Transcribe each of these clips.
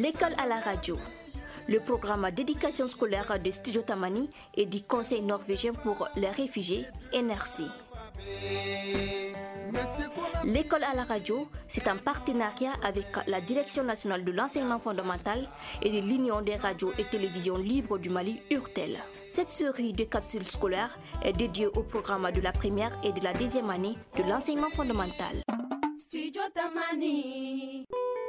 L'école à la radio, le programme d'éducation scolaire de Studio Tamani et du Conseil norvégien pour les réfugiés, NRC. L'école à la radio, c'est un partenariat avec la Direction nationale de l'enseignement fondamental et de l'Union des radios et télévisions libres du Mali, URTEL. Cette série de capsules scolaires est dédiée au programme de la première et de la deuxième année de l'enseignement fondamental. Studio Tamani.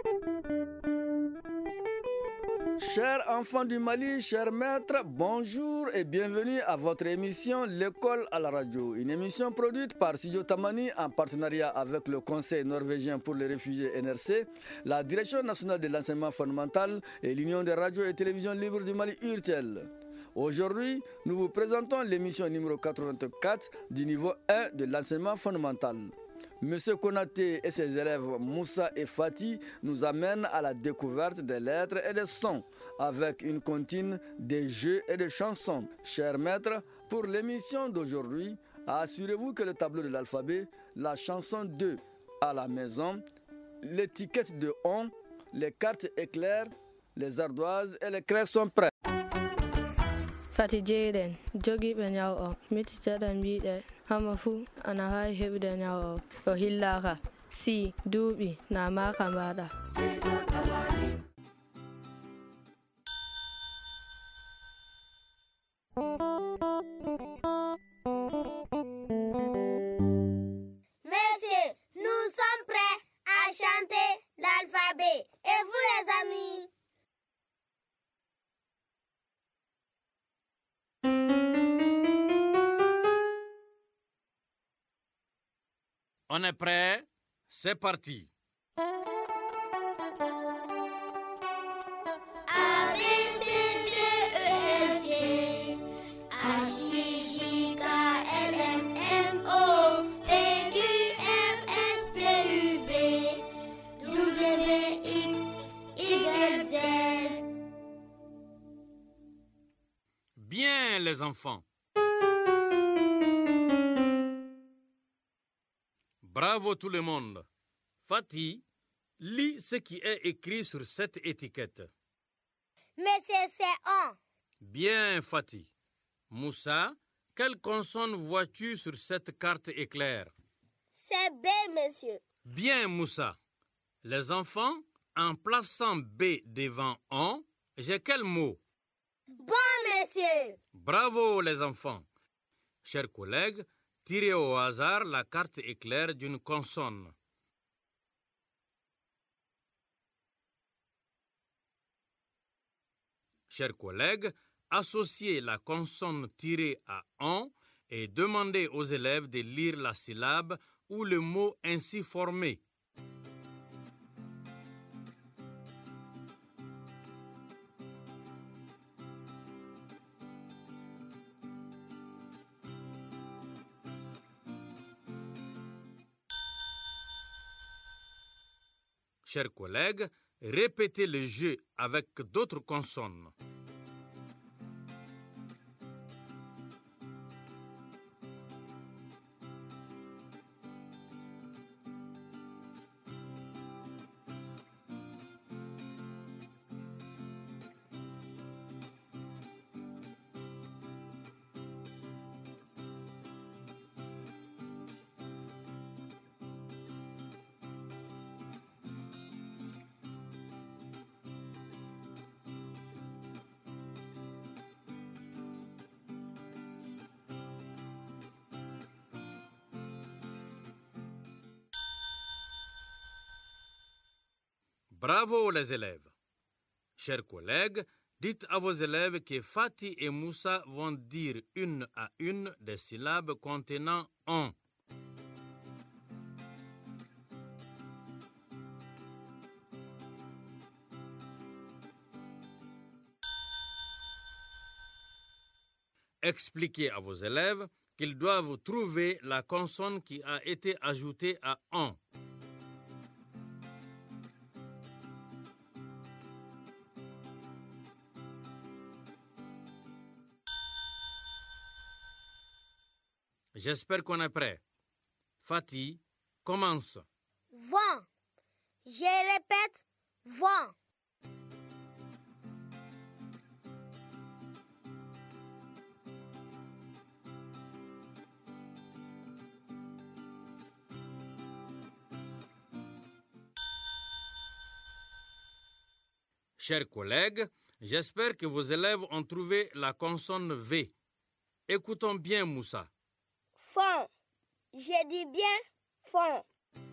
Chers enfants du Mali, chers maîtres, bonjour et bienvenue à votre émission L'école à la radio. Une émission produite par Studio Tamani en partenariat avec le Conseil norvégien pour les réfugiés NRC, la Direction nationale de l'enseignement fondamental et l'Union des radios et télévisions libres du Mali, URTEL. Aujourd'hui, nous vous présentons l'émission numéro 84 du niveau 1 de l'enseignement fondamental. Monsieur Konaté et ses élèves Moussa et Fatih nous amènent à la découverte des lettres et des sons avec une comptine des jeux et des chansons. Chers maîtres, pour l'émission d'aujourd'hui, assurez-vous que le tableau de l'alphabet, la chanson 2 à la maison, l'étiquette de on, les cartes éclairs, les ardoises et les craies sont prêts. Fati jeyɗen jogiiɓe ñaw o micitaɗen mbiɗe hama fuu ana hawi heɓde ñaw o o hillaka si duuɓi na maka mbaɗa. Messieurs, nous sommes prêts à chanter l'alphabet. Et vous les amis? On est prêt? C'est parti. A, B, C, D, E, F, G H, I, J, K, L, M, N, O P, Q, R, S, T, U, V W, X, Y, Z. Bien les enfants. Bravo tout le monde. Fatih, lis ce qui est écrit sur cette étiquette. Monsieur, c'est on. Bien, Fatih. Moussa, quelle consonne vois-tu sur cette carte éclair? C'est B, monsieur. Bien, Moussa. Les enfants, en plaçant B devant on, j'ai quel mot? Bon, monsieur. Bravo, les enfants. Chers collègues, tirez au hasard la carte éclair d'une consonne. Chers collègues, associez la consonne tirée à on et demandez aux élèves de lire la syllabe ou le mot ainsi formé. Chers collègues, répétez le jeu avec d'autres consonnes. Bravo les élèves. Chers collègues, dites à vos élèves que Fatih et Moussa vont dire une à une des syllabes contenant on. Expliquez à vos élèves qu'ils doivent trouver la consonne qui a été ajoutée à on. J'espère qu'on est prêt. Fatih, commence. Vent. Je répète, vent. Chers collègues, j'espère que vos élèves ont trouvé la consonne V. Écoutons bien Moussa. Fond. J'ai dit bien fond.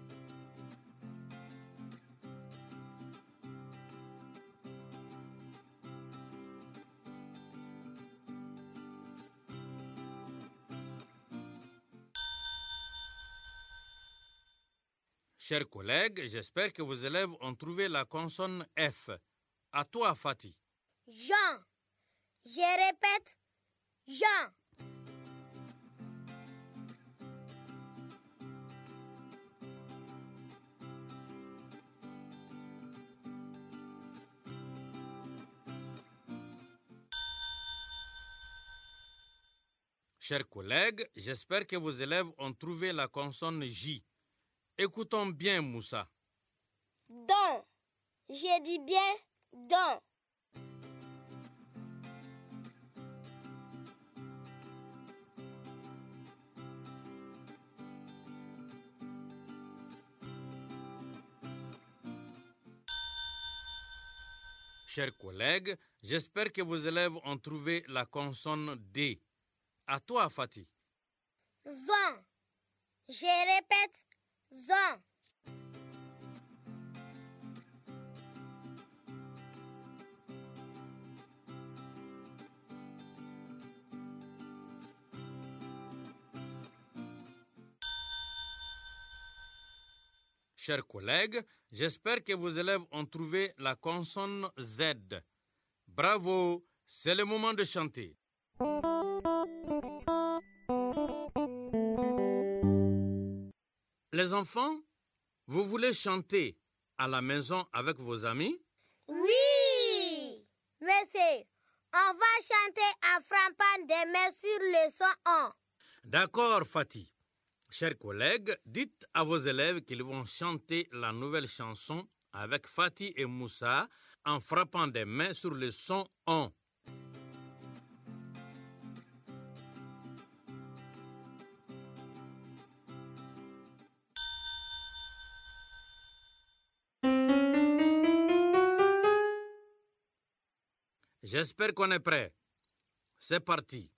Chers collègues, j'espère que vos élèves ont trouvé la consonne F. À toi, Fatih. Jean. Je répète, Jean. Chers collègues, j'espère que vos élèves ont trouvé la consonne J. Écoutons bien Moussa. Don. J'ai dit bien don. Chers collègues, j'espère que vos élèves ont trouvé la consonne D. À toi, Fatih. Zon. Je répète, zon. Chers collègues, j'espère que vos élèves ont trouvé la consonne Z. Bravo, c'est le moment de chanter. Les enfants, vous voulez chanter à la maison avec vos amis? Oui. Monsieur, on va chanter en frappant des mains sur le son 1. D'accord, Fatih. Chers collègues, dites à vos élèves qu'ils vont chanter la nouvelle chanson avec Fatih et Moussa en frappant des mains sur le son 1. J'espère qu'on est prêt. C'est parti.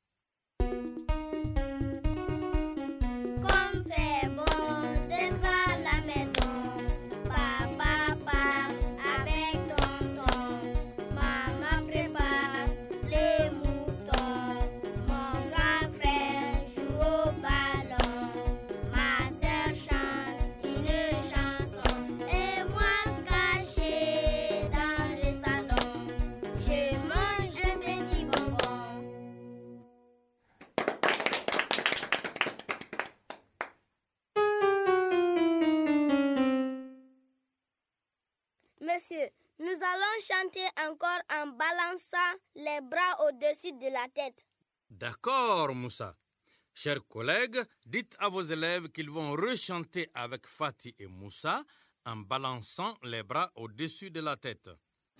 Comme c'est bon d'être à la maison, papa, avec tonton, maman prépare les moutons, mon grand frère joue au ballon, ma sœur chante une chanson, et moi caché dans le salon, je mange un petit bonbon. Monsieur, nous allons chanter encore en balançant les bras au-dessus de la tête. D'accord, Moussa. Chers collègues, dites à vos élèves qu'ils vont rechanter avec Fatih et Moussa en balançant les bras au-dessus de la tête.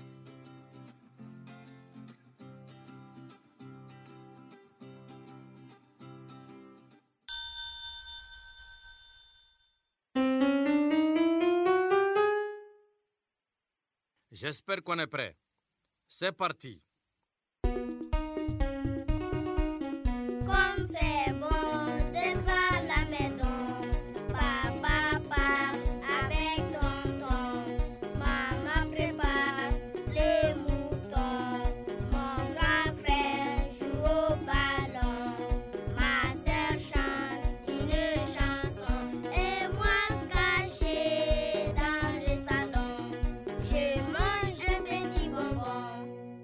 J'espère qu'on est prêt. C'est parti. Comme c'est bon d'être à la maison, papa, avec tonton, maman prépare les moutons, mon grand frère joue au ballon, ma sœur chante une chanson, et moi caché dans le salon, je mange un petit bonbon.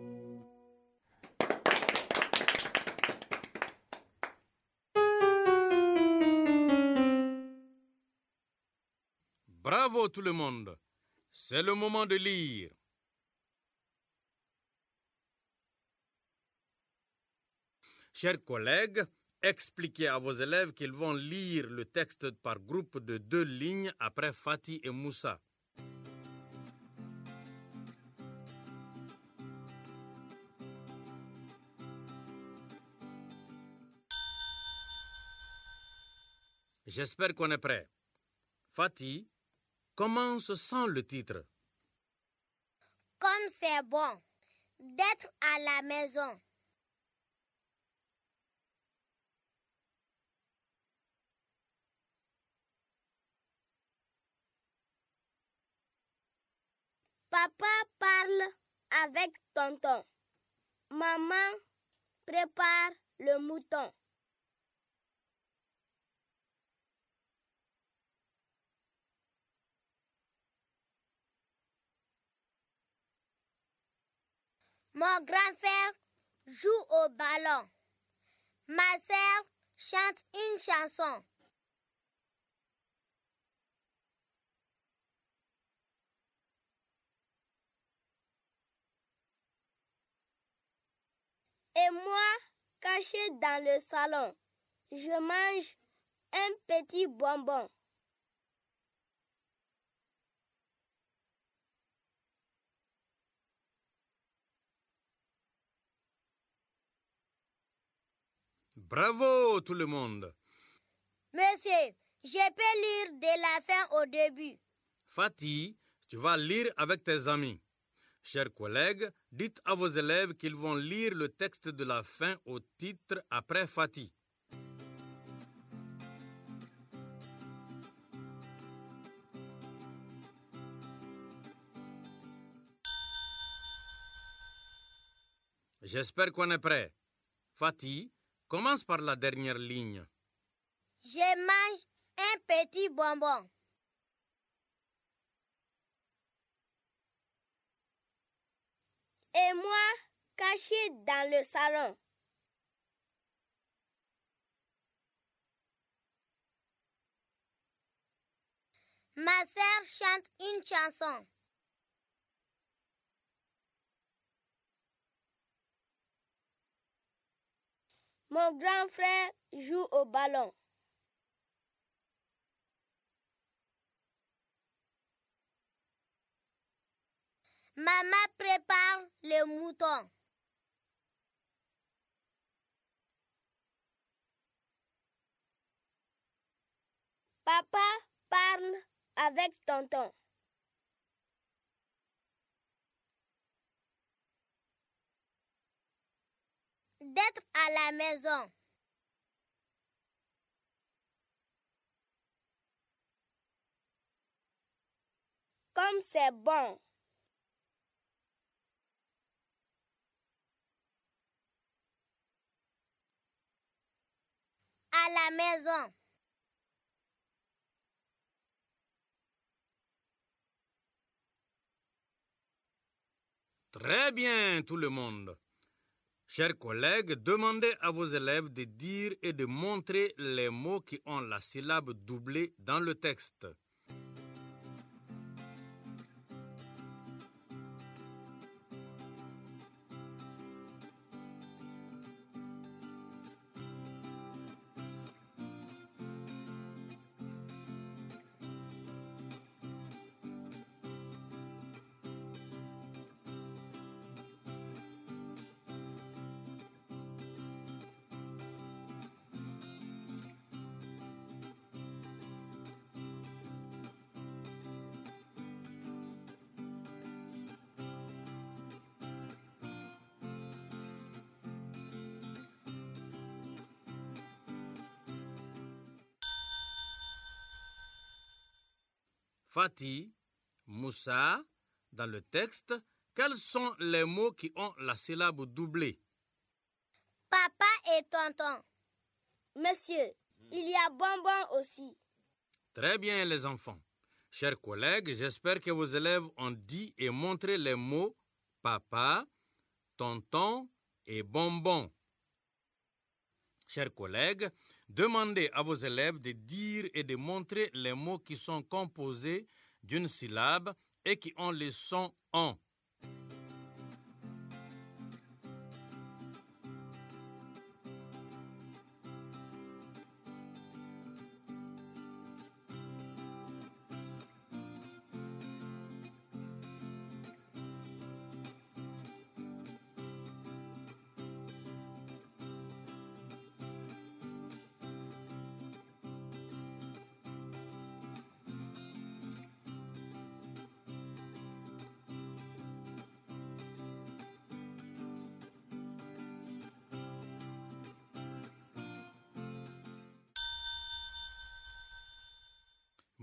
Bravo tout le monde. C'est le moment de lire. Chers collègues, expliquez à vos élèves qu'ils vont lire le texte par groupe de 2 lignes après Fatih et Moussa. J'espère qu'on est prêt. Fatih, commence sans le titre. Comme c'est bon d'être à la maison. Papa parle avec tonton. Maman prépare le mouton. Mon grand frère joue au ballon. Ma sœur chante une chanson. Et moi, caché dans le salon, je mange un petit bonbon. Bravo tout le monde. Monsieur, je peux lire de la fin au début. Fatih, tu vas lire avec tes amis. Chers collègues, dites à vos élèves qu'ils vont lire le texte de la fin au titre après Fatih. J'espère qu'on est prêt. Fatih, commence par la dernière ligne. Je mange un petit bonbon. Et moi, caché dans le salon. Ma sœur chante une chanson. Mon grand frère joue au ballon. Maman prépare le mouton. Papa parle avec tonton. D'être à la maison. Comme c'est bon. À la maison. Très bien tout le monde. Chers collègues, demandez à vos élèves de dire et de montrer les mots qui ont la syllabe doublée dans le texte. Fatih, Moussa, dans le texte, quels sont les mots qui ont la syllabe doublée? Papa et tonton. Monsieur, il y a bonbon aussi. Très bien les enfants. Chers collègues, j'espère que vos élèves ont dit et montré les mots papa, tonton et bonbon. Chers collègues, demandez à vos élèves de dire et de montrer les mots qui sont composés d'une syllabe et qui ont le son en.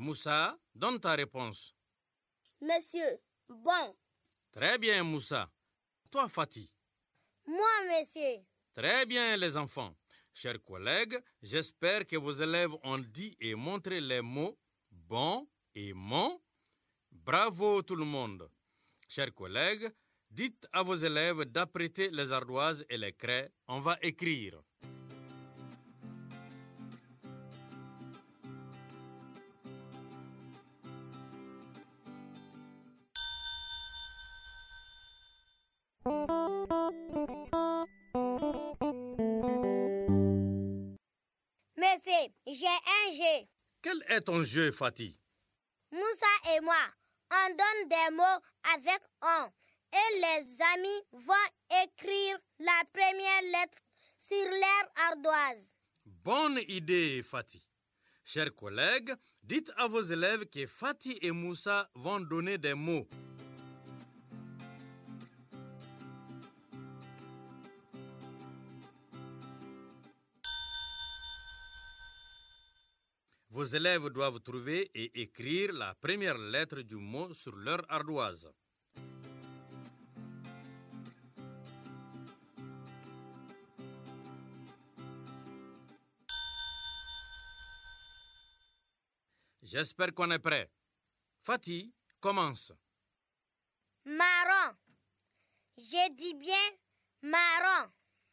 Moussa, donne ta réponse. Monsieur, bon. Très bien, Moussa. Toi, Fatih. Moi, monsieur. Très bien, les enfants. Chers collègues, j'espère que vos élèves ont dit et montré les mots bon et mon. Bravo tout le monde. Chers collègues, dites à vos élèves d'apprêter les ardoises et les craies. On va écrire. Monsieur, j'ai un jeu. Quel est ton jeu, Fatih? Moussa et moi, on donne des mots avec on. Et les amis vont écrire la première lettre sur leur ardoise. Bonne idée, Fatih. Chers collègues, dites à vos élèves que Fatih et Moussa vont donner des mots. Vos élèves doivent trouver et écrire la première lettre du mot sur leur ardoise. J'espère qu'on est prêt. Fatih, commence. Marron. Je dis bien marron.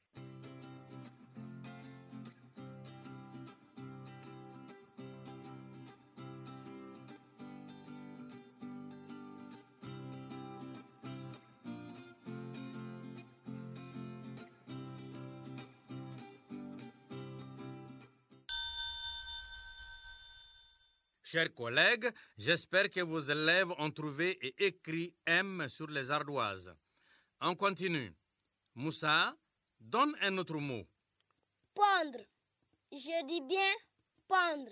Chers collègues, j'espère que vos élèves ont trouvé et écrit M sur les ardoises. On continue. Moussa, donne un autre mot. Pondre. Je dis bien pondre.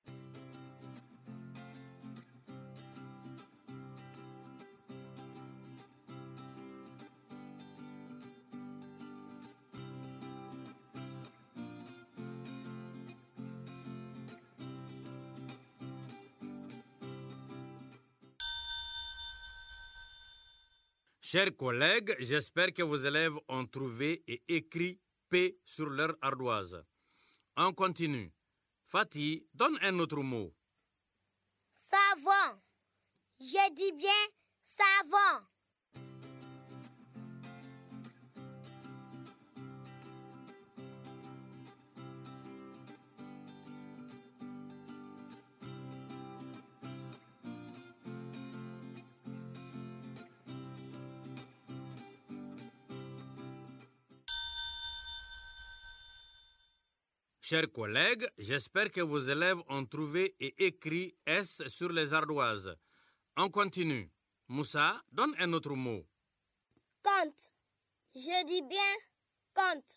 Chers collègues, j'espère que vos élèves ont trouvé et écrit P sur leur ardoise. On continue. Fatih, donne un autre mot. Savon. Je dis bien savon. Chers collègues, j'espère que vos élèves ont trouvé et écrit S sur les ardoises. On continue. Moussa, donne un autre mot. Compte. Je dis bien compte.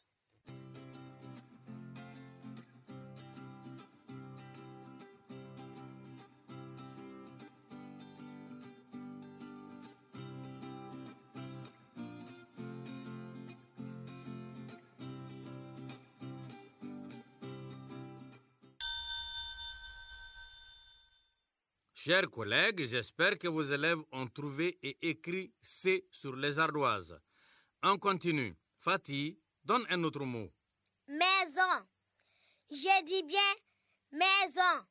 Chers collègues, j'espère que vos élèves ont trouvé et écrit C sur les ardoises. On continue. Fatih, donne un autre mot. Maison. Je dis bien maison.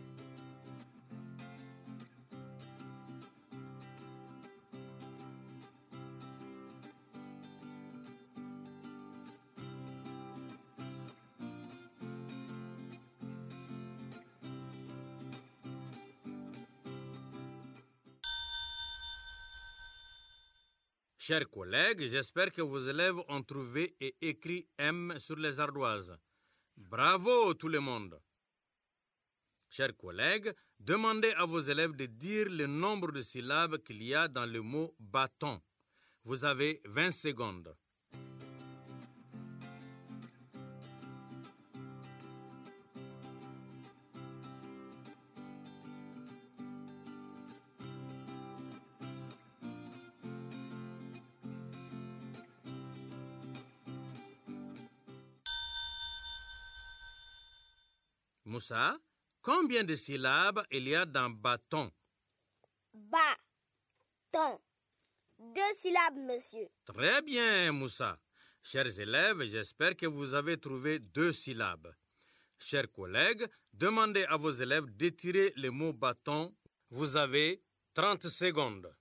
Chers collègues, j'espère que vos élèves ont trouvé et écrit M sur les ardoises. Bravo tout le monde! Chers collègues, demandez à vos élèves de dire le nombre de syllabes qu'il y a dans le mot bâton. Vous avez 20 secondes. Moussa, Combien de syllabes il y a dans bâton? Bâton. 2 syllabes, monsieur. Très bien, Moussa. Chers élèves, j'espère que vous avez trouvé 2 syllabes. Chers collègues, demandez à vos élèves d'étirer le mot bâton. Vous avez 30 secondes.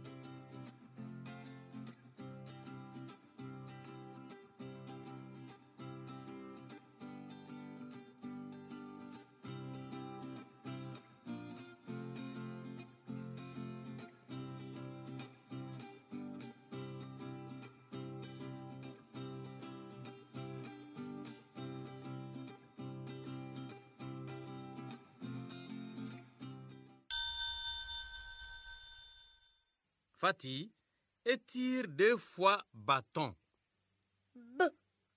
Fatih, étire 2 fois bâton. B-A-T-O-N.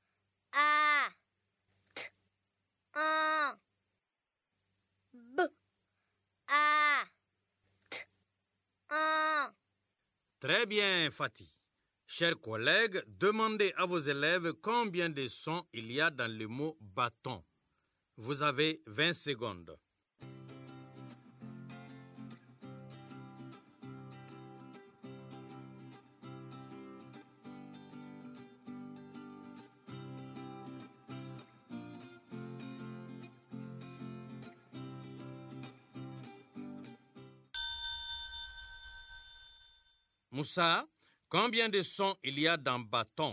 B-A-T-O-N. Très bien, Fatih. Chers collègues, demandez à vos élèves combien de sons il y a dans le mot bâton. Vous avez 20 secondes. Moussa, combien de sons il y a dans bâton?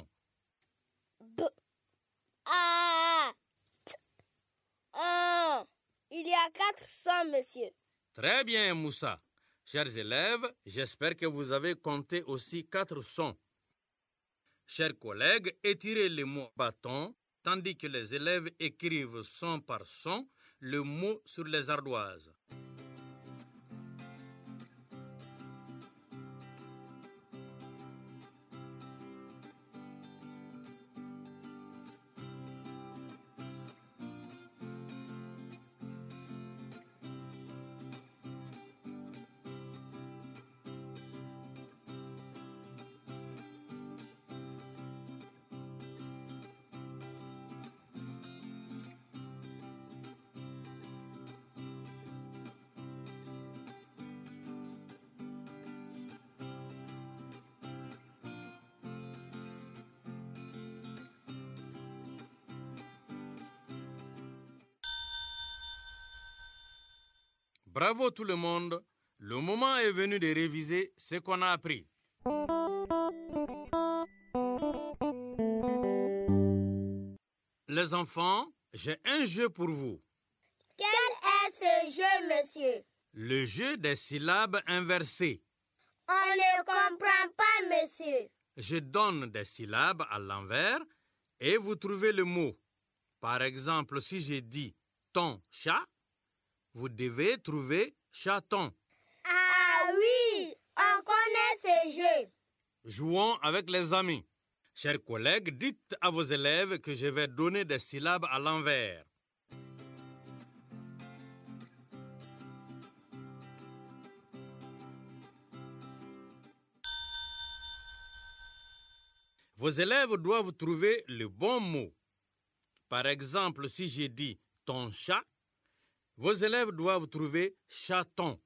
B-A-T-O-N. Il y a 4 sons, monsieur. Très bien, Moussa. Chers élèves, j'espère que vous avez compté aussi 4 sons. Chers collègues, étirez le mot bâton, tandis que les élèves écrivent son par son le mot sur les ardoises. Bravo tout le monde, le moment est venu de réviser ce qu'on a appris. Les enfants, j'ai un jeu pour vous. Quel est ce jeu, monsieur? Le jeu des syllabes inversées. On ne comprend pas, monsieur. Je donne des syllabes à l'envers et vous trouvez le mot. Par exemple, si j'ai dit ton chat, vous devez trouver chaton. Ah oui, on connaît ce jeu. Jouons avec les amis. Chers collègues, dites à vos élèves que je vais donner des syllabes à l'envers. Vos élèves doivent trouver le bon mot. Par exemple, si j'ai dit ton chat, vos élèves doivent trouver chaton.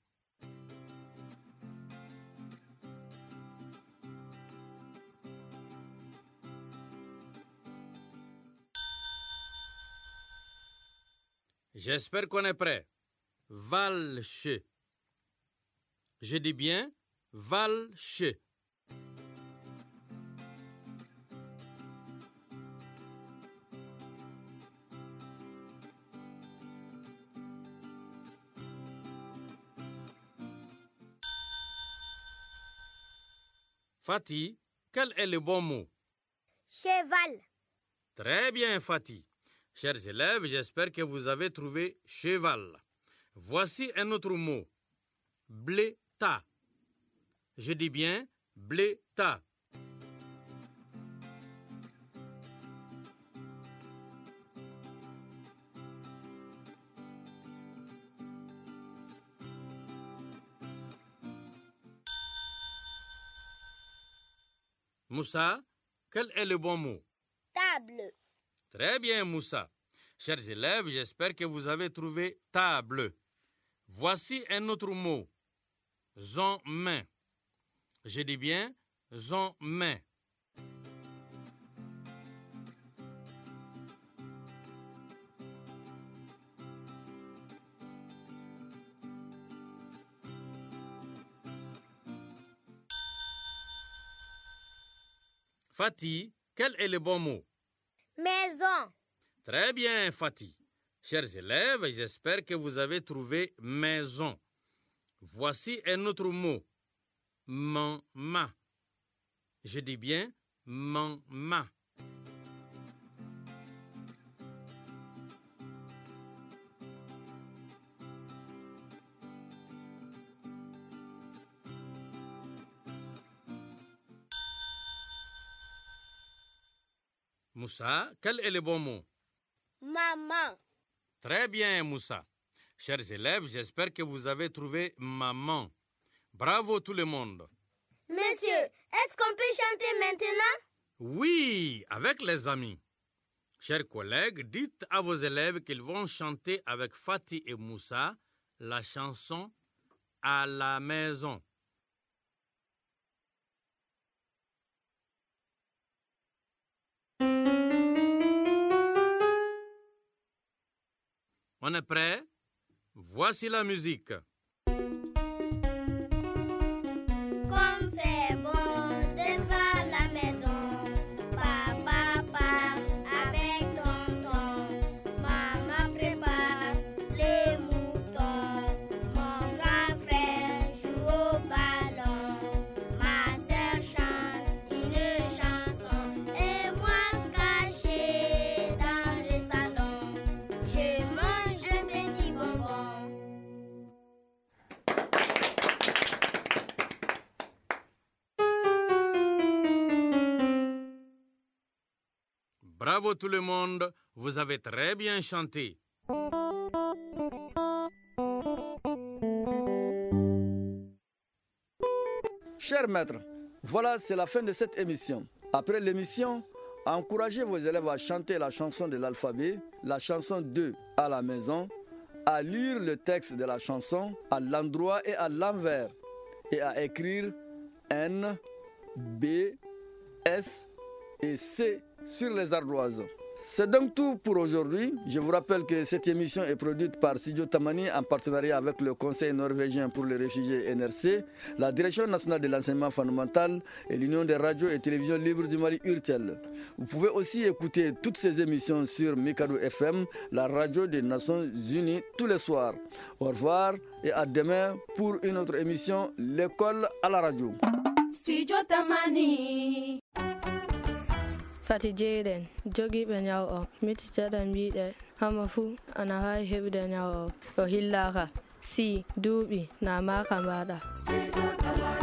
J'espère qu'on est prêt. Valche. Je dis bien valche. Fatih, quel est le bon mot? Cheval. Très bien, Fatih. Chers élèves, j'espère que vous avez trouvé cheval. Voici un autre mot. Bléta. Je dis bien bléta. Moussa, quel est le bon mot? Table. Très bien, Moussa. Chers élèves, j'espère que vous avez trouvé table. Voici un autre mot. Main. Je dis bien main. Fatih, quel est le bon mot? Maison. Très bien, Fatih. Chers élèves, j'espère que vous avez trouvé maison. Voici un autre mot. Ma. Je dis bien ma. Moussa, quel est le bon mot? Maman. Très bien, Moussa. Chers élèves, j'espère que vous avez trouvé maman. Bravo tout le monde. Monsieur, est-ce qu'on peut chanter maintenant? Oui, avec les amis. Chers collègues, dites à vos élèves qu'ils vont chanter avec Fatih et Moussa la chanson « À la maison ». On est prêt? Voici la musique. Comme c'est bon d'être à la maison, papa, avec tonton, maman prépare les moutons, mon grand frère joue au ballon, ma sœur chante une chanson, et moi caché dans le salon, je mange un petit bonbon. Bravo tout le monde, vous avez très bien chanté. Chers maîtres, voilà, c'est la fin de cette émission. Après l'émission, encouragez vos élèves à chanter la chanson de l'alphabet, la chanson 2 à la maison, à lire le texte de la chanson à l'endroit et à l'envers, et à écrire N, B, S et C sur les ardoises. C'est donc tout pour aujourd'hui. Je vous rappelle que cette émission est produite par Studio Tamani en partenariat avec le Conseil norvégien pour les réfugiés NRC, la Direction nationale de l'enseignement fondamental et l'Union des radios et télévisions libres du Mali URTEL. Vous pouvez aussi écouter toutes ces émissions sur Mikado FM, la radio des Nations Unies, tous les soirs. Au revoir et à demain pour une autre émission, L'école à la radio. Studio Tamani. Fati jeden jogi be nyaw o miti jadan biide hama fu ana hay hebde nyaw o hillaka si duubi na maka mbada.